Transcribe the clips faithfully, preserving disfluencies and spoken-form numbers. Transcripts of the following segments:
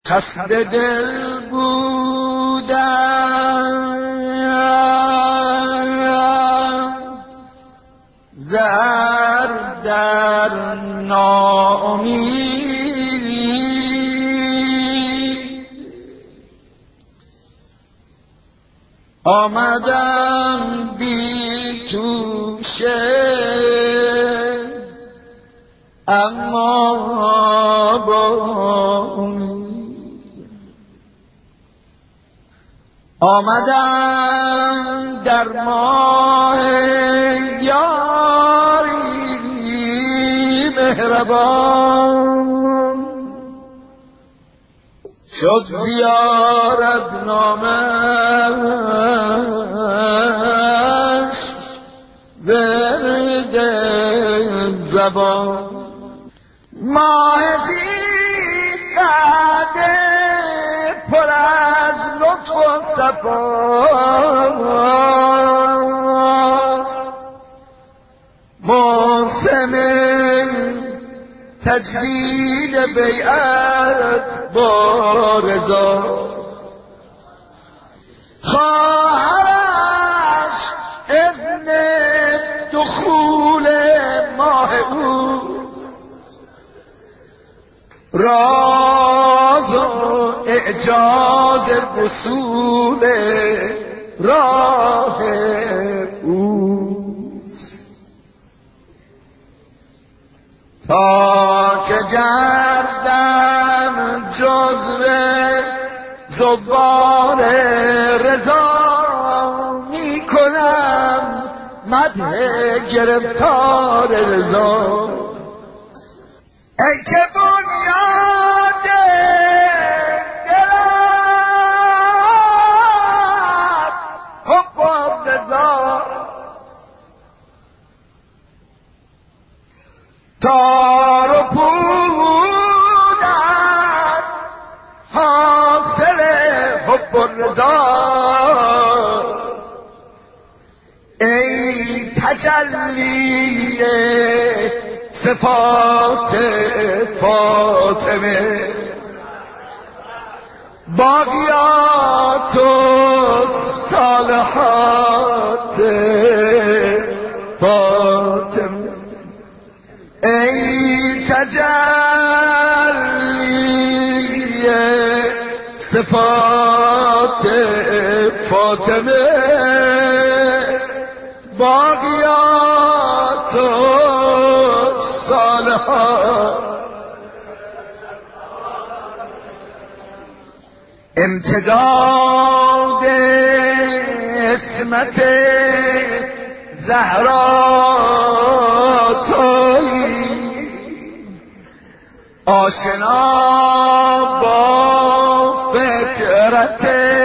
خسته دل بودم زهر در ناامیدی، آمدم بی توشه اما با امید، آمدم در ماه یاری مهربان، شد زیارت نامش ورد زبان، ماه زیباده پر از لطف و صفاست، موسم تجدید بیعت با رضاست، خواهرش اذن دخول ماه او، راز و اعجاز وصول راه اوست، تا که گردم جزو زبان رضا می کنم مدح گرفتار رضا، ای که بنیاد دلم حب و رضا، تار و پودم حاصل حب و رضا، ای تجلی صفات فاطمه، باقیات و صالحات فاطمه، ای تجلی صفات فاطمه، باقیات و امتداد اسمت زهرا تویی، آشنا با فطرت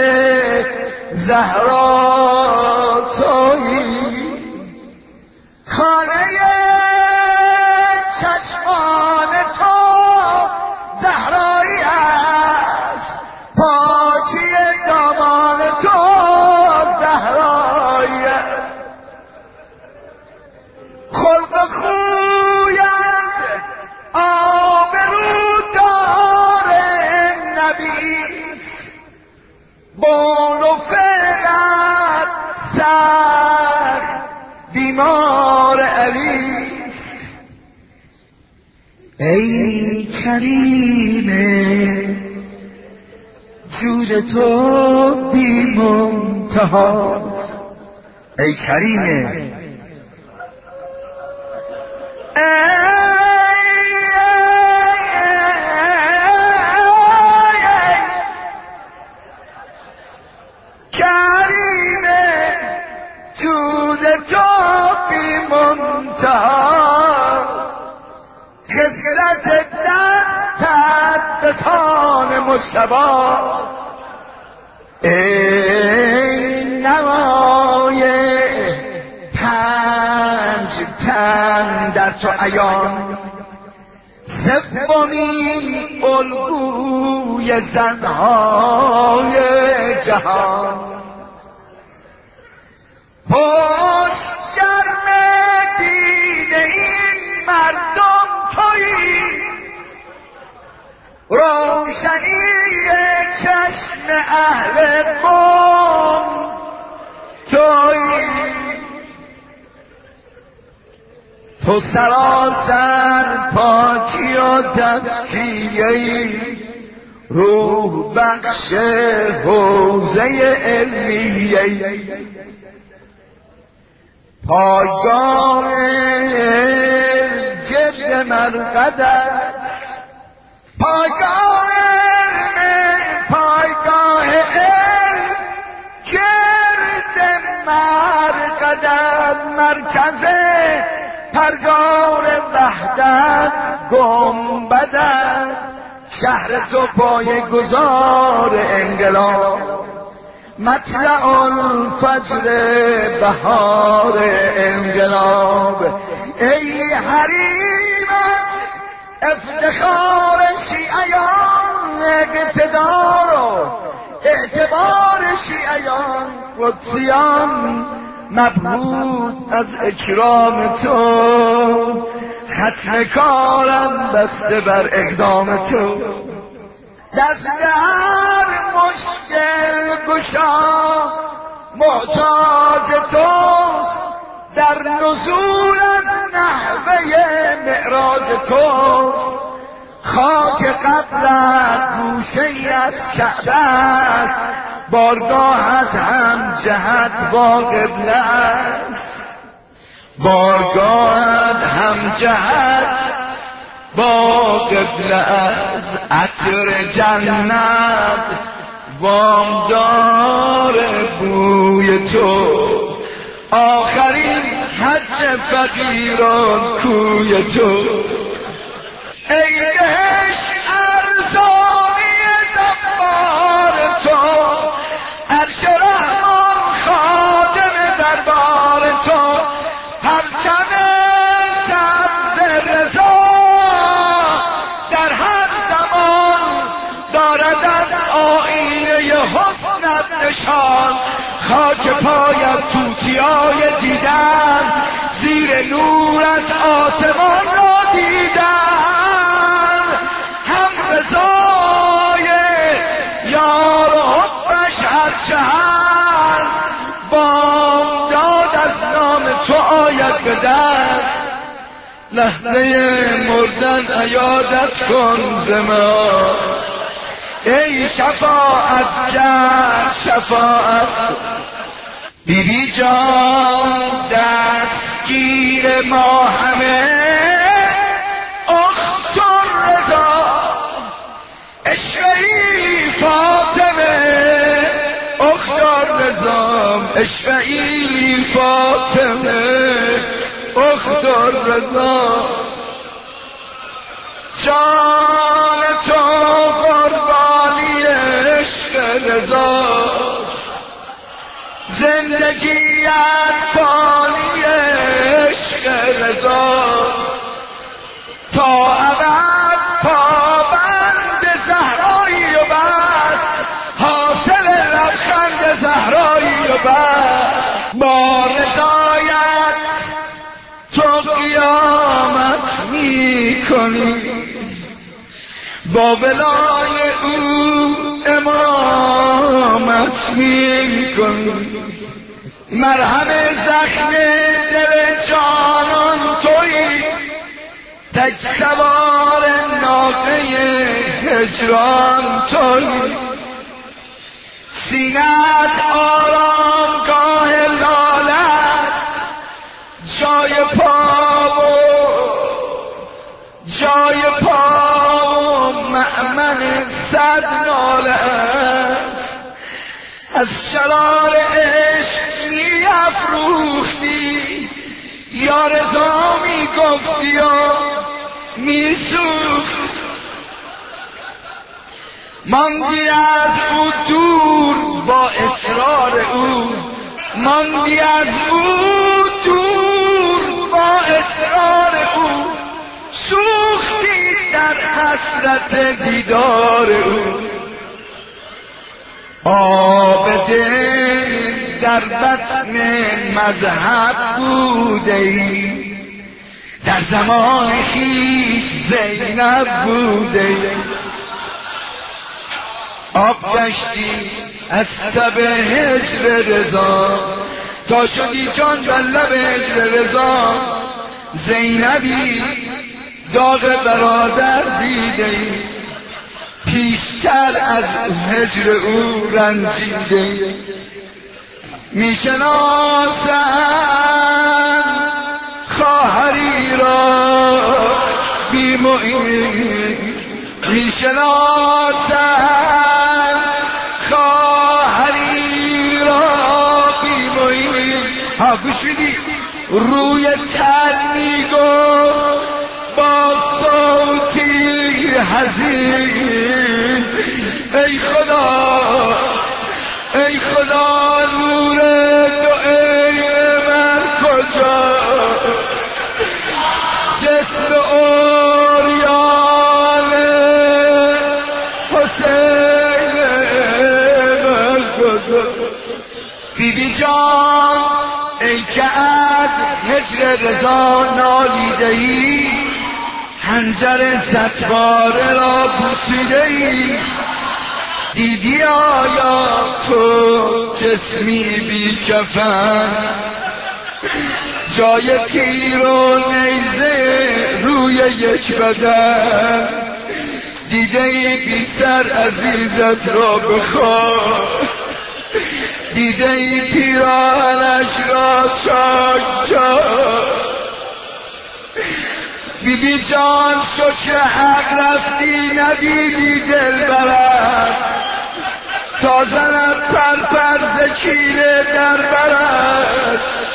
زهرا تویی، خانه چشمان تو زهرایی است، پاکی دامان تو زهرایی است، خلق خویت آبرودار نبیست، بول و فعلت سخت بیمار علیست، ای کریم جود تو بی منتهاست، ای کریم کریم جود تو بی منتهاست، خصلت دستت بسان مجتبی، ای نمای پنج تن در تو عیان، سومین الگوی زنهای جهان، پشت شرم دین این مردم تویی، روشنی جسم اهل قوم تویی، تو سراسر پاکی و تزکیه‌ای، روح بخش حوزه علمیه‌ای، پایگاه جد مرقدت، پایگاه پایگاه علم جد مرقدت، مرکز پرگار وحدت گنبدت، شهر تو پای گذار انقلاب، مطلع الفجر بهار انقلاب، ای حریم افتخار شیعیان، اقتدار و اعتبار شیعیان قدسیان، مبهوت از اکرام تو، ختم کارم بسته بر اقدام تو، دست هر مشکل گشا محتاج توست، در نزول از نحوه معراج توست، خاک قبرت گوشه از کعبه است، بارگاهت هم جهت با قبله است، بارگاهت هم جهت با قبله از، عطر جنت وامدار بوی تو، آخرین حج فقیران کوی تو، ای بهشت ارزانی دبار تو، عرش رحمان خادم دربار تو، پرچم سبز رضا در هر زمان دارد از آیینه حسنت نشان، خاک پایت توتیای دیدن، زیر نورت آسمان را دیدن، هم رضای یار و حبش هرچه هست، بامداد از نام تو آید به دست، لحظه مردن عیادت کن ز ما، ای شفاعت گر شفاعت کن، بی بی جان دستگیر ما همه، اخت رضا اشوهی فاطمه، اخت رضا اشوهی فاطمه، اخت رضا، جان تو قربانی عشق رضاست، زندگیت فانی عشق رضا، تا ابد پابند زهرایی و بس، حاصل لبخند زهرایی و بس، با رضایت تو قیامت می کنی، با ولای او امامت می کنی، مرهم زخم دل جانان تویی، تک سوار ناقه هجران تویی، سینت آرامگاه لالت، جای پا و جای پا و مأمن صد ناله است، از شرار عشق می افروختی، یا رضا می گفتی و می سوخت، ماندی از او دور با اصرار او، ماندی از او دور با اصرار او، سوختی در حسرت دیدار او، آب دل در بطن مذهب بوده ای، در زمان خویش زینب بوده ای، آب گشتی از تب هجر رضا، تا شدی جان بر لب هجر رضا. زینبی داغ برادر دیدی، پیشتر از هجر او رنجیده. میشناسم خواهری را بی معین، میشناسم خواهری را بی معین. ها گوش بدی، روی تن میگفت با صوتی حزین، ای خدا ای خدا نور دو عین من کجا، جسم عریان حسین من کجا. بی بی جان ای که از هجر رضا نالیده ای، حنجر ستواره را پوشیده ای. دیدی آیا تو جسمی بی کفن، جای تیر و نیزه روی یک بدن. دیده ای بی سر عزیزت را بخواه، دیده ای پیراهنش را چاک چاک. بی بی جان شکر حق رفتی ندیدی دل برد، تا زند پر پر ز کینه در برد.